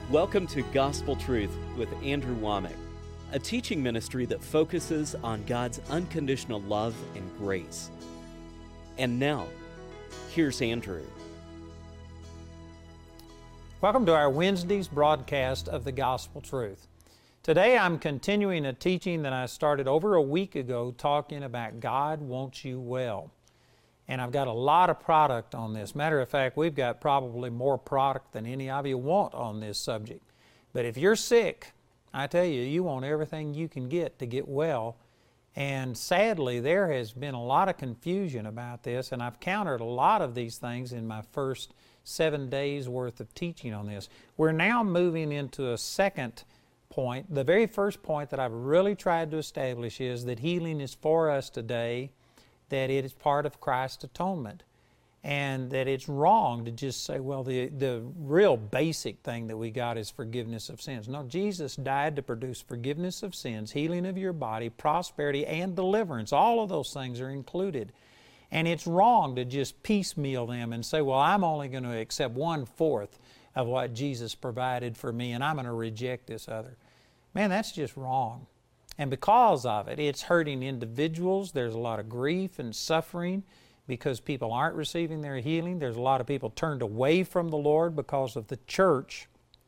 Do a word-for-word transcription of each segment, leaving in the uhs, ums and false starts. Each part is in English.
Welcome to Gospel Truth with Andrew Womack, a teaching ministry that focuses on God's unconditional love and grace. And now, here's Andrew. Welcome to our Wednesday's broadcast of the Gospel Truth. Today I'm continuing a teaching that I started over a week ago talking about God wants you well. And I've got a lot of product on this. Matter of fact, we've got probably more product than any of you want on this subject. But if you're sick, I tell you, you want everything you can get to get well. And sadly, there has been a lot of confusion about this, and I've countered a lot of these things in my first seven days worth of teaching on this. We're now moving into a second point. The very first point that I've really tried to establish is that healing is for us today, that it is part of Christ's atonement, and that it's wrong to just say, well, the, the real basic thing that we got is forgiveness of sins. No, Jesus died to produce forgiveness of sins, healing of your body, prosperity, and deliverance. All of those things are included. And it's wrong to just piecemeal them and say, well, I'm only going to accept one-fourth of what Jesus provided for me, and I'm going to reject this other. Man, that's just wrong. And because of it, it's hurting individuals. There's a lot of grief and suffering because people aren't receiving their healing. There's a lot of people turned away from the Lord because of the church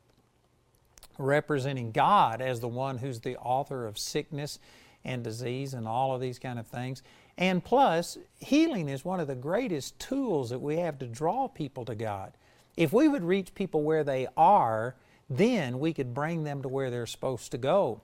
representing God as the one who's the author of sickness and disease and all of these kind of things. And plus, healing is one of the greatest tools that we have to draw people to God. If we would reach people where they are, then we could bring them to where they're supposed to go.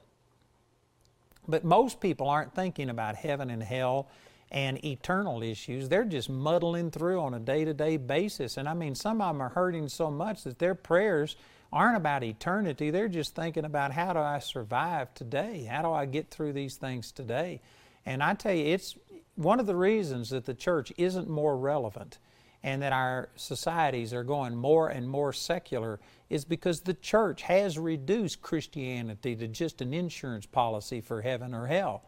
But most people aren't thinking about heaven and hell and eternal issues. They're just muddling through on a day-to-day basis. And I mean, some of them are hurting so much that their prayers aren't about eternity. They're just thinking about, how do I survive today? How do I get through these things today? And I tell you, it's one of the reasons that the church isn't more relevant and that our societies are going more and more secular is because the church has reduced Christianity to just an insurance policy for heaven or hell.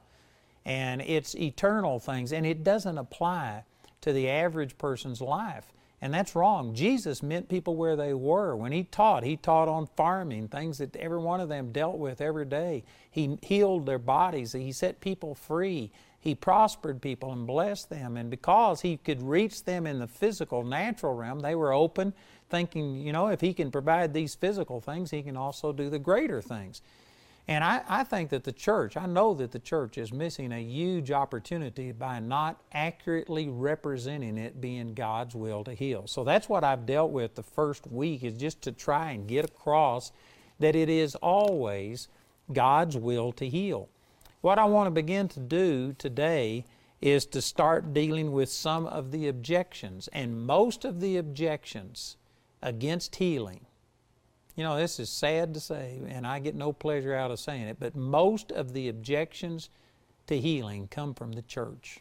And it's eternal things, and it doesn't apply to the average person's life. And that's wrong. Jesus met people where they were. When He taught, He taught on farming, things that every one of them dealt with every day. He healed their bodies. He set people free. He prospered people and blessed them. And because He could reach them in the physical, natural realm, they were open, thinking, you know, if He can provide these physical things, He can also do the greater things. And I, I think that the church, I know that the church is missing a huge opportunity by not accurately representing it being God's will to heal. So that's what I've dealt with the first week, is just to try and get across that it is always God's will to heal. What I want to begin to do today is to start dealing with some of the objections. And most of the objections against healing, you know, this is sad to say, and I get no pleasure out of saying it, but most of the objections to healing come from the church.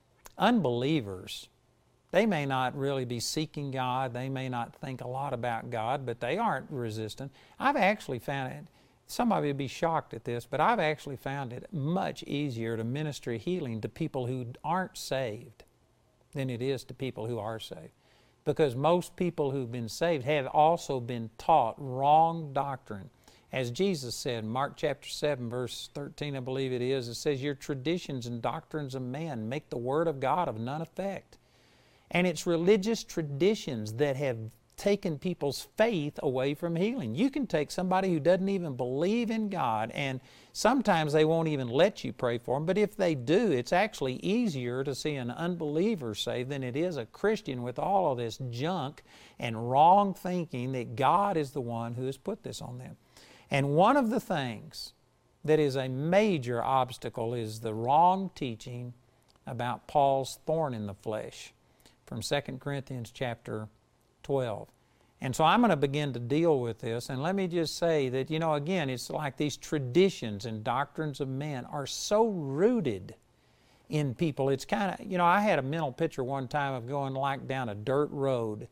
Unbelievers, they may not really be seeking God, they may not think a lot about God, but they aren't resistant. I've actually found it, some of you would be shocked at this, but I've actually found it much easier to minister healing to people who aren't saved than it is to people who are saved. Because most people who've been saved have also been taught wrong doctrine. As Jesus said in Mark chapter seven, verse thirteen, I believe it is, it says, your traditions and doctrines of men make the word of God of none effect. And it's religious traditions that have taken people's faith away from healing. You can take somebody who doesn't even believe in God, and sometimes they won't even let you pray for them, but if they do, it's actually easier to see an unbeliever saved than it is a Christian with all of this junk and wrong thinking that God is the one who has put this on them. And one of the things that is a major obstacle is the wrong teaching about Paul's thorn in the flesh from Second Corinthians chapter twelve. And so I'm going to begin to deal with this, and let me just say that, you know, again, it's like these traditions and doctrines of men are so rooted in people. It's kind of, you know, I had a mental picture one time of going like down a dirt road,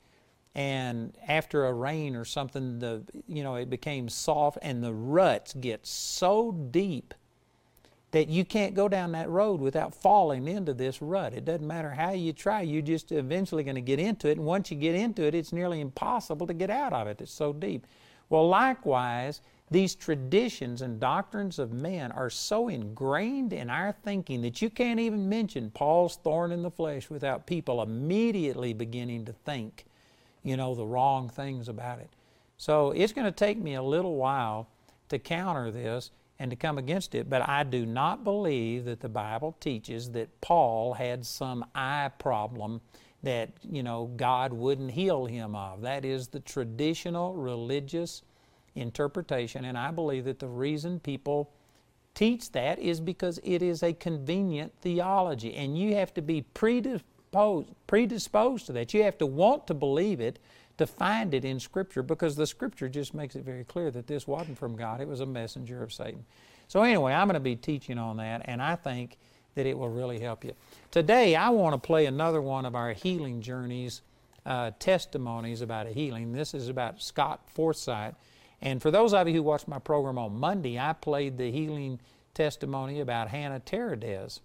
and after a rain or something, the, you know, it became soft, and the ruts get so deep that you can't go down that road without falling into this rut. It doesn't matter how you try, you're just eventually going to get into it, and once you get into it, it's nearly impossible to get out of it. It's so deep. Well, likewise, these traditions and doctrines of men are so ingrained in our thinking that you can't even mention Paul's thorn in the flesh without people immediately beginning to think, you know, the wrong things about it. So it's going to take me a little while to counter this and to come against it, but I do not believe that the Bible teaches that Paul had some eye problem that, you know, God wouldn't heal him of. That is the traditional religious interpretation, and I believe that the reason people teach that is because it is a convenient theology, and you have to be predisposed, predisposed to that. You have to want to believe it to find it in Scripture, because the Scripture just makes it very clear that this wasn't from God. It was a messenger of Satan. So anyway, I'm going to be teaching on that, and I think that it will really help you. Today, I want to play another one of our healing journeys, uh, testimonies about a healing. This is about Scott Forsythe. And for those of you who watched my program on Monday, I played the healing testimony about Hannah Teradez.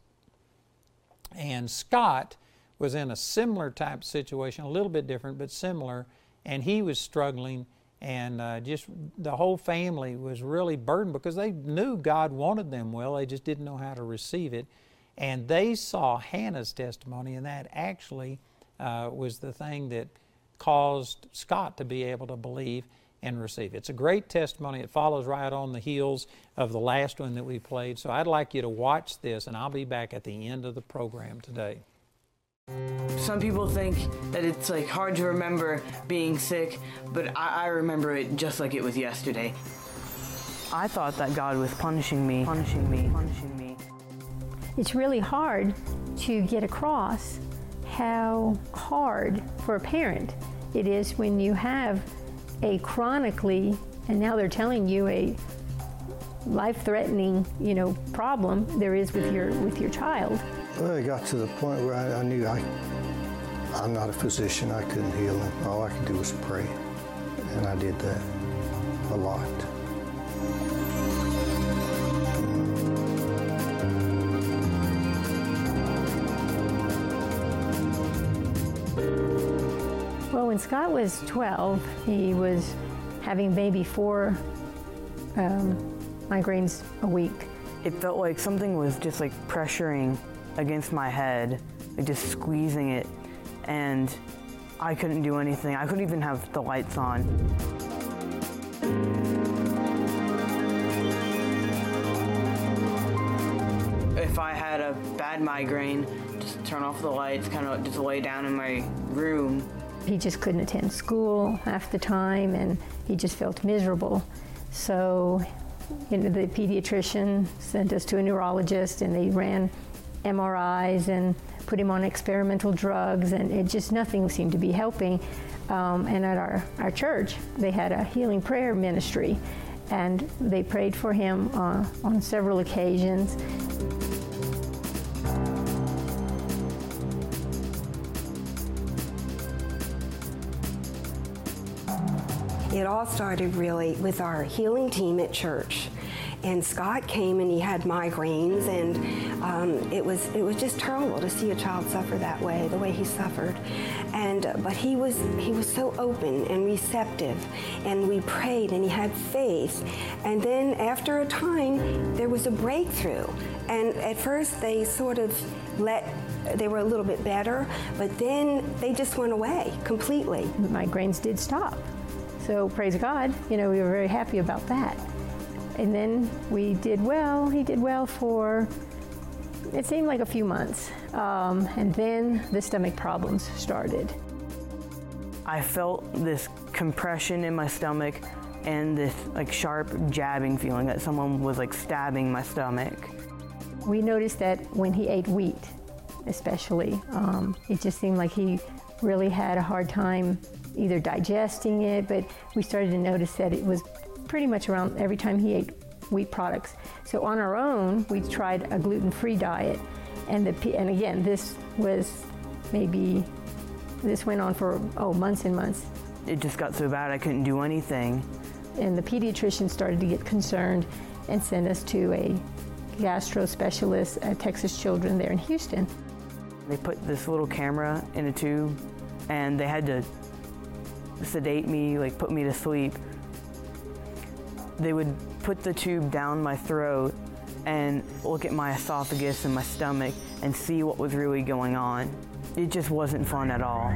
And Scott was in a similar type situation, a little bit different, but similar, and he was struggling, and uh, just the whole family was really burdened because they knew God wanted them well, they just didn't know how to receive it. And they saw Hannah's testimony, and that actually uh, was the thing that caused Scott to be able to believe and receive. It's a great testimony. It follows right on the heels of the last one that we played. So I'd like you to watch this, and I'll be back at the end of the program today. Some people think that it's like hard to remember being sick, but I, I remember it just like it was yesterday. I thought that God was punishing me, punishing me, punishing me. It's really hard to get across how hard for a parent it is when you have a chronically, and now they're telling you a life-threatening, you know, problem there is with your with your child. Well, it got to the point where I, I knew I, I'm not a physician. I couldn't heal him. All I could do was pray, and I did that a lot. Well, when Scott was twelve, he was having maybe four um, migraines a week. It felt like something was just like pressuring against my head, like just squeezing it, and I couldn't do anything. I couldn't even have the lights on. If I had a bad migraine, just turn off the lights, kind of just lay down in my room. He just couldn't attend school half the time, and he just felt miserable. So, you know, the pediatrician sent us to a neurologist, and they ran M R Is and put him on experimental drugs, and it just, nothing seemed to be helping. Um, and at our, our church, they had a healing prayer ministry, and they prayed for him uh, on several occasions. It all started really with our healing team at church. And Scott came and he had migraines, and um, it was it was just terrible to see a child suffer that way, the way he suffered. And uh, but he was he was so open and receptive, and we prayed, and he had faith. And then after a time, there was a breakthrough. And at first, they sort of let they were a little bit better, but then they just went away completely. The migraines did stop. So praise God, you know, we were very happy about that. And then we did well, he did well for, it seemed like a few months. Um, and then the stomach problems started. I felt this compression in my stomach and this like sharp jabbing feeling that someone was like stabbing my stomach. We noticed that when he ate wheat, especially, um, it just seemed like he really had a hard time either digesting it, but we started to notice that it was pretty much around every time he ate wheat products. So on our own, we tried a gluten-free diet, and the and again, this was maybe, this went on for, oh, months and months. It just got so bad I couldn't do anything. And the pediatrician started to get concerned and sent us to a gastro specialist at Texas Children there in Houston. They put this little camera in a tube, and they had to sedate me, like put me to sleep. They would put the tube down my throat and look at my esophagus and my stomach and see what was really going on. It just wasn't fun at all.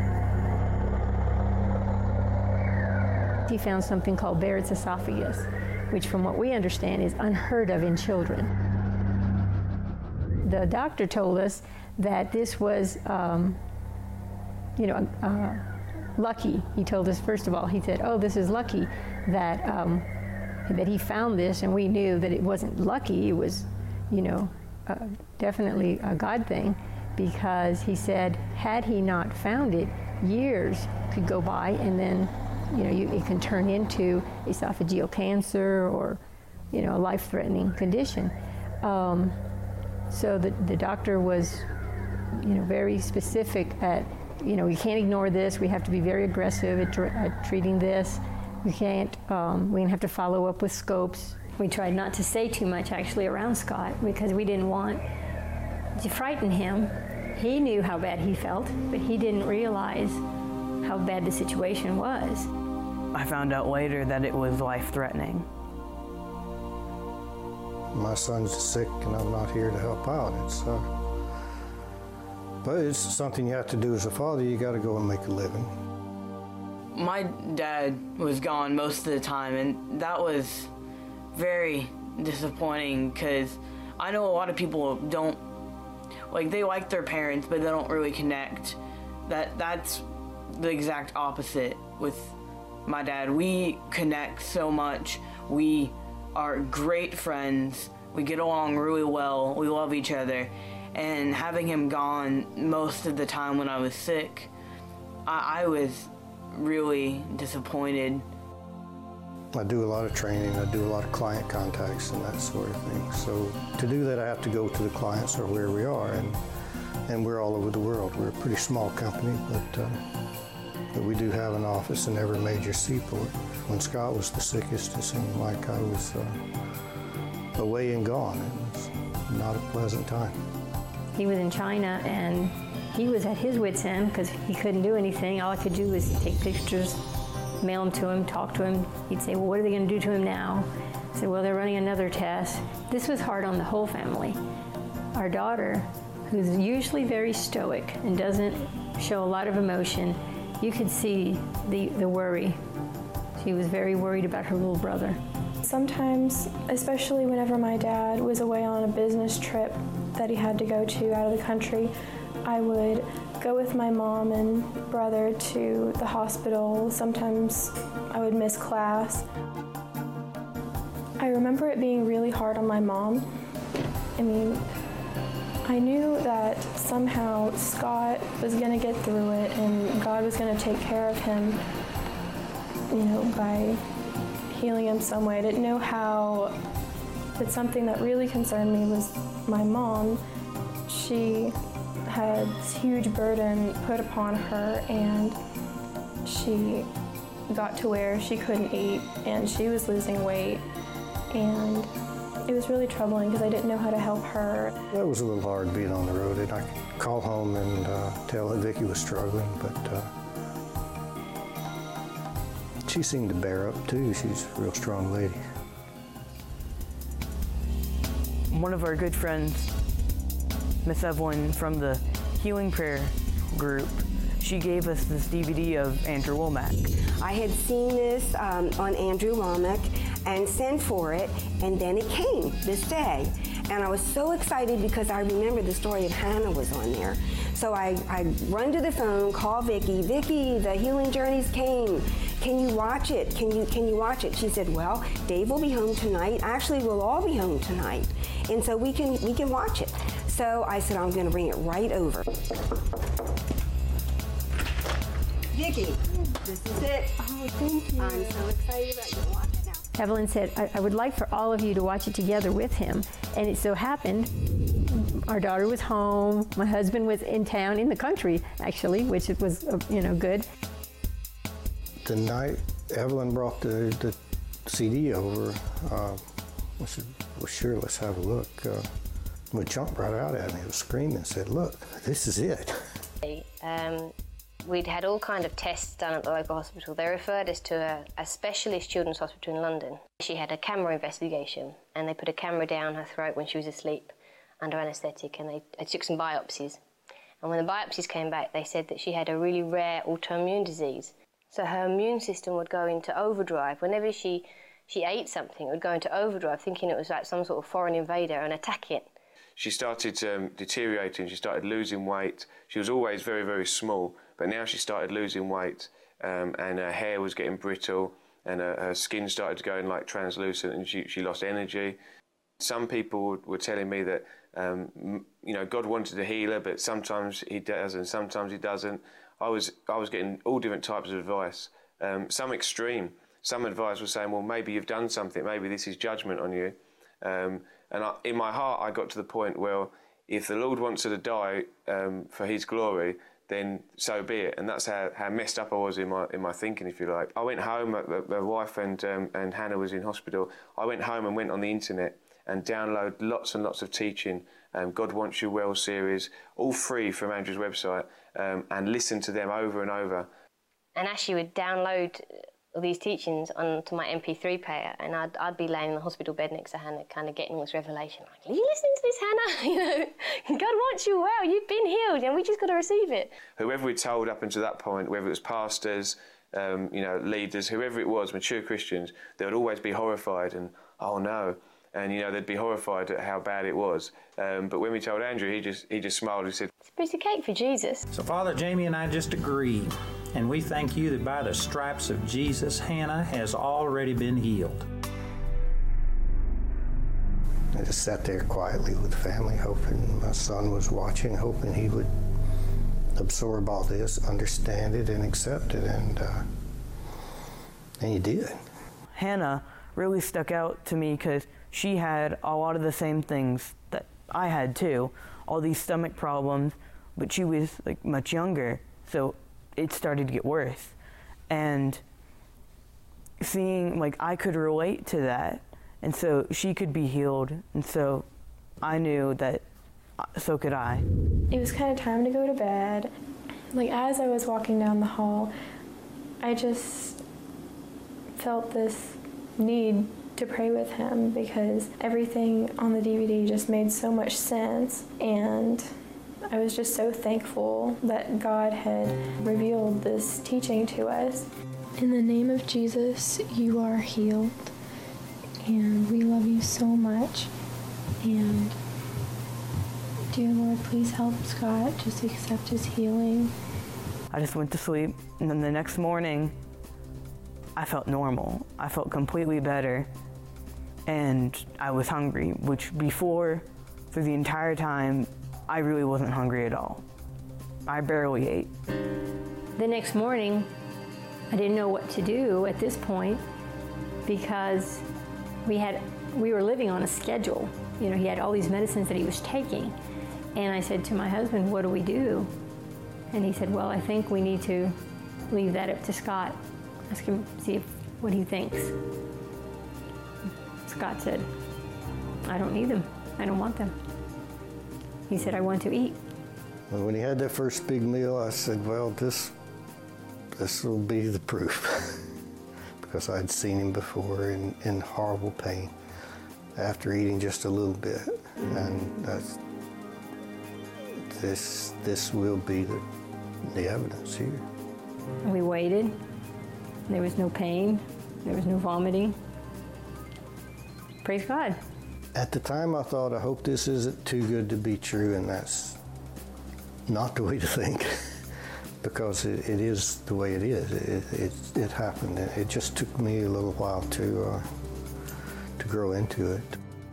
He found something called Barrett's esophagus, which from what we understand is unheard of in children. The doctor told us that this was, um, you know, uh, lucky. He told us, first of all, he said, oh, this is lucky that um, that he found this, and we knew that it wasn't lucky, it was, you know, uh, definitely a God thing, because he said, had he not found it, years could go by, and then, you know, you, it can turn into esophageal cancer or, you know, a life-threatening condition. Um, so the, the doctor was, you know, very specific at, you know, we can't ignore this, we have to be very aggressive at, at treating this. We can't, um, we have to follow up with scopes. We tried not to say too much actually around Scott because we didn't want to frighten him. He knew how bad he felt, but he didn't realize how bad the situation was. I found out later that it was life-threatening. My son's sick and I'm not here to help out. It's, uh, but it's something you have to do as a father. You got to go and make a living. My dad was gone most of the time, and that was very disappointing because I know a lot of people don't, like, they like their parents, but they don't really connect. That That's the exact opposite with my dad. We connect so much. We are great friends. We get along really well. We love each other. And having him gone most of the time when I was sick, I, I was really disappointed. I do a lot of training, I do a lot of client contacts and that sort of thing. So to do that, I have to go to the clients or where we are, and and we're all over the world. We're a pretty small company, but, uh, but we do have an office in every major seaport. When Scott was the sickest, it seemed like I was uh, away and gone. It was not a pleasant time. He was in China, and he was at his wit's end because he couldn't do anything. All I could do was take pictures, mail them to him, talk to him. He'd say, well, what are they going to do to him now? I said, well, they're running another test. This was hard on the whole family. Our daughter, who's usually very stoic and doesn't show a lot of emotion, you could see the, the worry. She was very worried about her little brother. Sometimes, especially whenever my dad was away on a business trip that he had to go to out of the country, I would go with my mom and brother to the hospital. Sometimes I would miss class. I remember it being really hard on my mom. I mean, I knew that somehow Scott was going to get through it and God was going to take care of him, you know, by healing him some way. I didn't know how, but something that really concerned me was my mom. She had this huge burden put upon her, and she got to where she couldn't eat and she was losing weight, and it was really troubling because I didn't know how to help her. That was a little hard being on the road, and I could call home and uh, tell that Vicki was struggling, but uh, she seemed to bear up too. She's a real strong lady. One of our good friends, Miss Evelyn from the Healing Prayer group, she gave us this D V D of Andrew Wommack. I had seen this um, on Andrew Wommack and sent for it, and then it came this day. And I was so excited because I remember the story of Hannah was on there. So I, I run to the phone, call Vicki. Vicki, the Healing Journeys came. Can you watch it? Can you can you watch it? She said, well, Dave will be home tonight. Actually, we'll all be home tonight. And so we can we can watch it. So I said, I'm gonna bring it right over. Vicki, this is it. Oh, thank you. I'm so excited about you watching it now. Evelyn said, I, I would like for all of you to watch it together with him. And it so happened, our daughter was home, my husband was in town, in the country, actually, which was, uh, you know, good. The night Evelyn brought the, the C D over, uh, I said, well, sure, let's have a look. Uh, we jumped right out at me, was screaming, and said, look, this is it. Um, We'd had all kind of tests done at the local hospital. They referred us to a, a specialist children's hospital in London. She had a camera investigation, and they put a camera down her throat when she was asleep under anaesthetic, and they, they took some biopsies. And when the biopsies came back, they said that she had a really rare autoimmune disease. So her immune system would go into overdrive. Whenever she, she ate something, it would go into overdrive, thinking it was like some sort of foreign invader and attack it. She started um, deteriorating, she started losing weight. She was always very, very small, but now she started losing weight, um, and her hair was getting brittle, and her, her skin started going like translucent, and she, she lost energy. Some people were telling me that, um, you know, God wanted to heal her, but sometimes he does and sometimes he doesn't. I was, I was getting all different types of advice, um, some extreme. Some advice was saying, well, maybe you've done something, maybe this is judgment on you. Um, and I, in my heart, I got to the point where if the Lord wants her to die um, for his glory, then so be it. And that's how, how messed up I was in my in my thinking, if you like. I went home, my, my wife and, um, and Hannah was in hospital. I went home and went on the internet and downloaded lots and lots of teaching, um, God Wants You Well series, all free from Andrew's website, um, and listened to them over and over. And as she would download all these teachings onto my M P three player, and I'd, I'd be laying in the hospital bed next to Hannah, kind of getting all this revelation, like, are you listening to this, Hannah? You know, God wants you well, you've been healed, and we just got to receive it. Whoever we told up until that point, whether it was pastors, um, you know, leaders, whoever it was, mature Christians, they would always be horrified and, oh no, and, you know, they'd be horrified at how bad it was. Um, but when we told Andrew, he just he just smiled and said, it's a piece of cake for Jesus. So Father, Jamie and I just agree, and we thank you that by the stripes of Jesus, Hannah has already been healed. I just sat there quietly with the family, hoping my son was watching, hoping he would absorb all this, understand it, and accept it, and, uh, and he did. Hannah really stuck out to me because she had a lot of the same things that I had too, all these stomach problems, but she was like much younger, so it started to get worse. And seeing, like, I could relate to that, and so she could be healed, and so I knew that so could I. It was kind of time to go to bed. Like, as I was walking down the hall, I just felt this need to pray with him because everything on the D V D just made so much sense, and I was just so thankful that God had revealed this teaching to us. In the name of Jesus, you are healed, and we love you so much, and dear Lord, please help Scott just accept his healing. I just went to sleep, and then the next morning, I felt normal. I felt completely better, and I was hungry, which before, for the entire time, I really wasn't hungry at all. I barely ate. The next morning, I didn't know what to do at this point because we had we were living on a schedule. You know, he had all these medicines that he was taking. And I said to my husband, what do we do? And he said, well, I think we need to leave that up to Scott. Ask him, see if, what he thinks. Scott said, I don't need them. I don't want them. He said, I want to eat. Well, when he had that first big meal, I said, well, this this will be the proof. Because I'd seen him before in, in horrible pain after eating just a little bit. And that's, this, this will be the, the evidence here. And we waited. There was no pain. There was no vomiting. Praise God. At the time, I thought, I hope this isn't too good to be true, and that's not the way to think, because it, it is the way it is. It, it, it happened. It just took me a little while to, uh, to grow into it.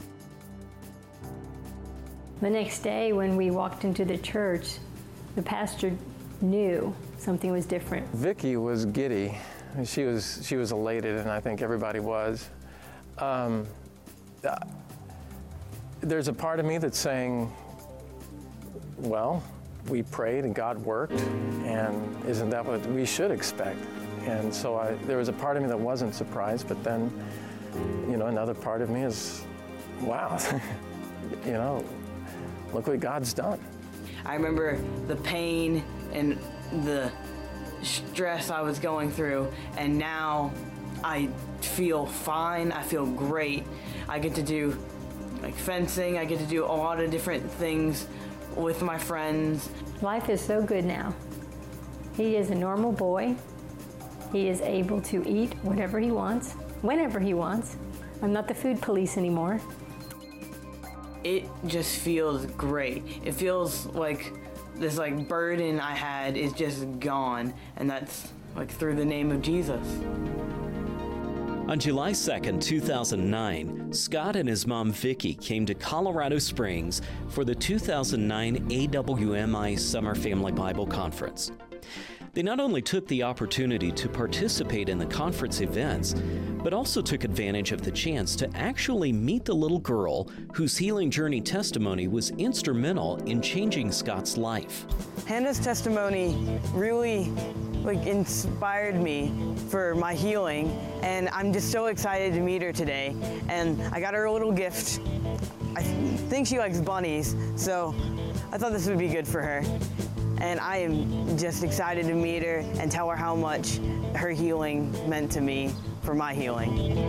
The next day, when we walked into the church, the pastor knew something was different. Vicki was giddy. I mean, she was she was elated, and I think everybody was. Um, uh, there's a part of me that's saying, well, we prayed and God worked, and isn't that what we should expect? And so I, there was a part of me that wasn't surprised, but then, you know, another part of me is, wow, you know, look what God's done. I remember the pain and the stress I was going through, and now I feel fine, I feel great. I get to do like fencing, I get to do a lot of different things with my friends. Life is so good now. He is a normal boy. He is able to eat whatever he wants, whenever he wants. I'm not the food police anymore. It just feels great. It feels like this like burden I had is just gone, and that's like through the name of Jesus. On July second, two thousand nine, Scott and his mom Vicki came to Colorado Springs for the two thousand nine A W M I Summer Family Bible Conference. They not only took the opportunity to participate in the conference events, but also took advantage of the chance to actually meet the little girl whose healing journey testimony was instrumental in changing Scott's life. Hannah's testimony really like inspired me for my healing, and I'm just so excited to meet her today. And I got her a little gift. I think she likes bunnies, so I thought this would be good for her. And I am just excited to meet her and tell her how much her healing meant to me for my healing.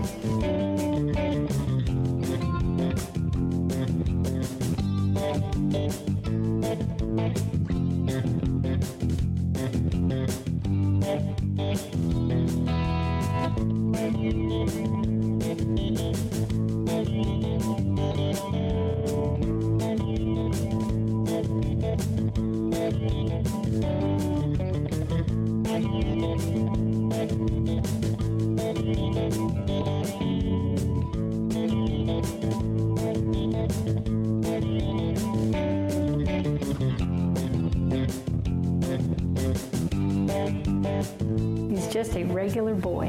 He's just a regular boy.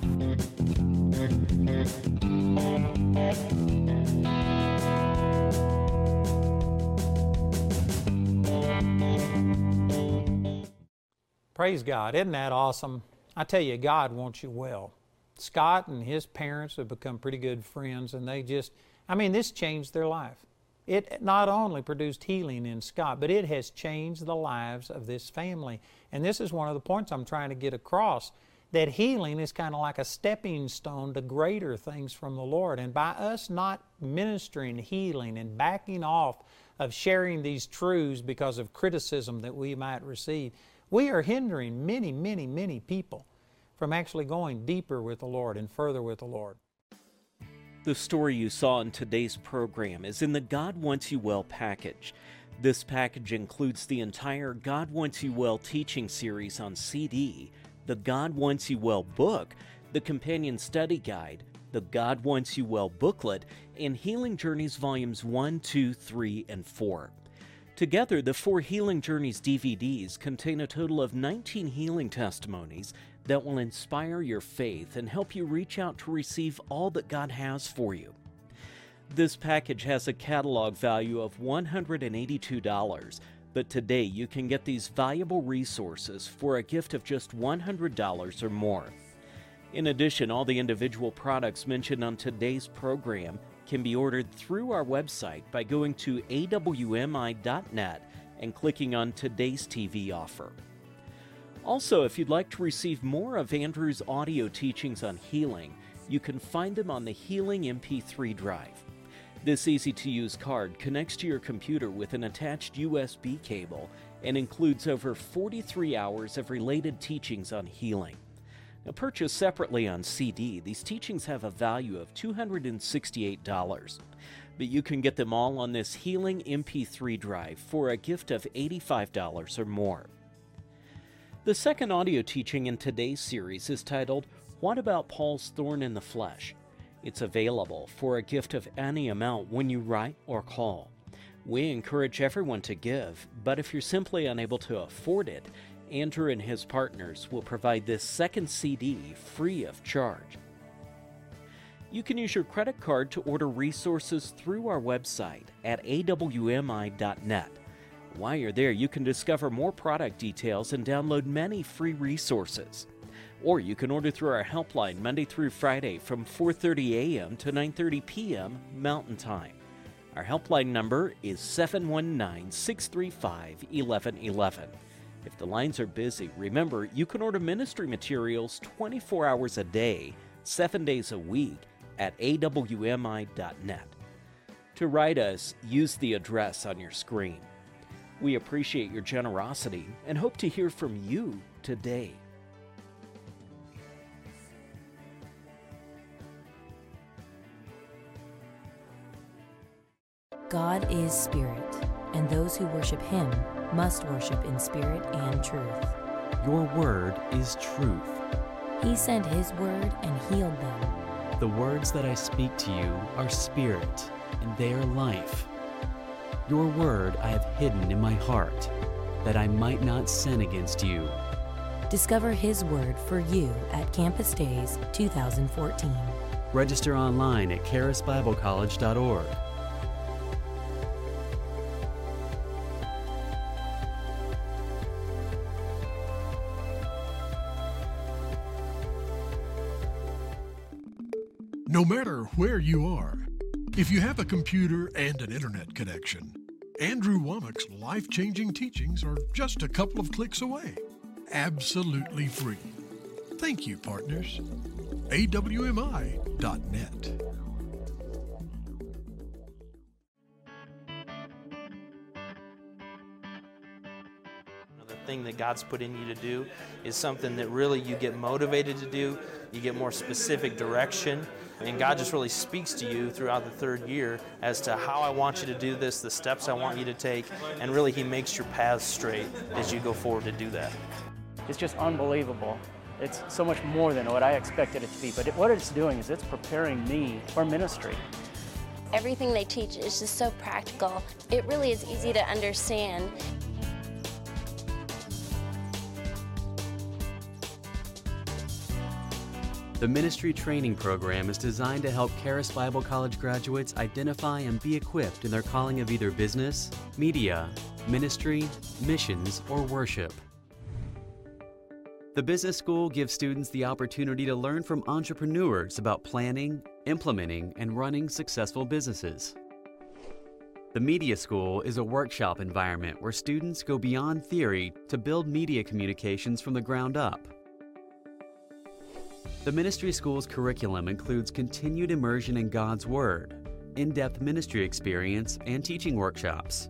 Praise God. Isn't that awesome? I tell you, God wants you well. Scott and his parents have become pretty good friends, and they just, I mean, this changed their life. It not only produced healing in Scott, but it has changed the lives of this family. And this is one of the points I'm trying to get across, that healing is kind of like a stepping stone to greater things from the Lord. And by us not ministering healing and backing off of sharing these truths because of criticism that we might receive, we are hindering many, many, many people from actually going deeper with the Lord and further with the Lord. The story you saw in today's program is in the God Wants You Well package. This package includes the entire God Wants You Well teaching series on C D, the God Wants You Well book, the companion study guide, the God Wants You Well booklet, and Healing Journeys Volumes one, two, three, and four. Together, the four Healing Journeys D V Ds contain a total of nineteen healing testimonies that will inspire your faith and help you reach out to receive all that God has for you. This package has a catalog value of one hundred eighty-two dollars, but today you can get these valuable resources for a gift of just one hundred dollars or more. In addition, all the individual products mentioned on today's program can be ordered through our website by going to A W M I dot net and clicking on today's T V offer. Also, if you'd like to receive more of Andrew's audio teachings on healing, you can find them on the Healing M P three drive. This easy-to-use card connects to your computer with an attached U S B cable and includes over forty-three hours of related teachings on healing. Now, purchased separately on C D, these teachings have a value of two hundred sixty-eight dollars, but you can get them all on this Healing M P three drive for a gift of eighty-five dollars or more. The second audio teaching in today's series is titled, What About Paul's Thorn in the Flesh? It's available for a gift of any amount when you write or call. We encourage everyone to give, but if you're simply unable to afford it, Andrew and his partners will provide this second C D free of charge. You can use your credit card to order resources through our website at A W M I dot net. While you're there, you can discover more product details and download many free resources. Or you can order through our helpline Monday through Friday from four thirty a.m. to nine thirty p.m. Mountain Time. Our helpline number is seven one nine, six three five, one one one one. If the lines are busy, remember you can order ministry materials twenty-four hours a day, seven days a week at A W M I dot net. To write us, use the address on your screen. We appreciate your generosity and hope to hear from you today. God is spirit, and those who worship him must worship in spirit and truth. Your word is truth. He sent his word and healed them. The words that I speak to you are spirit, and they are life. Your word I have hidden in my heart, that I might not sin against you. Discover his word for you at Campus Days twenty fourteen. Register online at charis bible college dot org. No matter where you are, if you have a computer and an internet connection, Andrew Wommack's life-changing teachings are just a couple of clicks away, absolutely free. Thank you, partners. A W M I dot net. Thing that God's put in you to do is something that really you get motivated to do, you get more specific direction, and God just really speaks to you throughout the third year as to how I want you to do this, the steps I want you to take, and really He makes your paths straight as you go forward to do that. It's just unbelievable. It's so much more than what I expected it to be, but it, what it's doing is it's preparing me for ministry. Everything they teach is just so practical. It really is easy to understand. The Ministry Training Program is designed to help Charis Bible College graduates identify and be equipped in their calling of either business, media, ministry, missions, or worship. The Business School gives students the opportunity to learn from entrepreneurs about planning, implementing, and running successful businesses. The Media School is a workshop environment where students go beyond theory to build media communications from the ground up. The Ministry School's curriculum includes continued immersion in God's Word, in-depth ministry experience, and teaching workshops.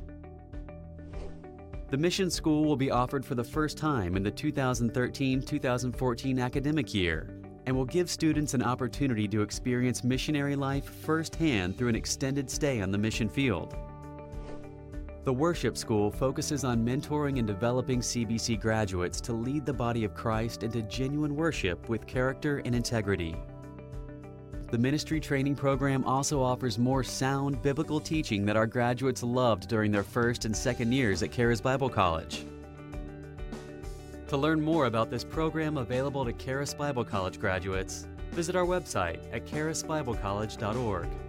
The Mission School will be offered for the first time in the two thousand thirteen two thousand fourteen academic year and will give students an opportunity to experience missionary life firsthand through an extended stay on the mission field. The Worship School focuses on mentoring and developing C B C graduates to lead the body of Christ into genuine worship with character and integrity. The Ministry Training Program also offers more sound biblical teaching that our graduates loved during their first and second years at Charis Bible College. To learn more about this program available to Charis Bible College graduates, visit our website at charis bible college dot org.